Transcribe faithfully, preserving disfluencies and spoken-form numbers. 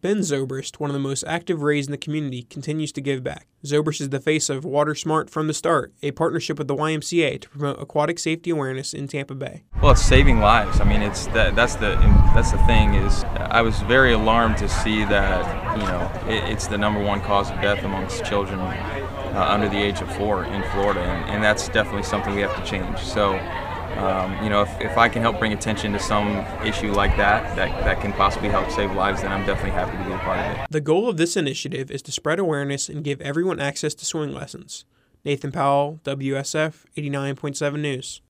Ben Zobrist, one of the most active Rays in the community, continues to give back. Zobrist is the face of Water Smart from the Start, a partnership with the Y M C A to promote aquatic safety awareness in Tampa Bay. Well, it's saving lives. I mean, it's that, that's the that's the thing is I was very alarmed to see that, you know, it, it's the number one cause of death amongst children uh, under the age of four in Florida, and, and that's definitely something we have to change. So. Um, you know, if, if I can help bring attention to some issue like that, that, that can possibly help save lives, then I'm definitely happy to be a part of it. The goal of this initiative is to spread awareness and give everyone access to swimming lessons. Nathan Powell, W S F eighty-nine point seven News.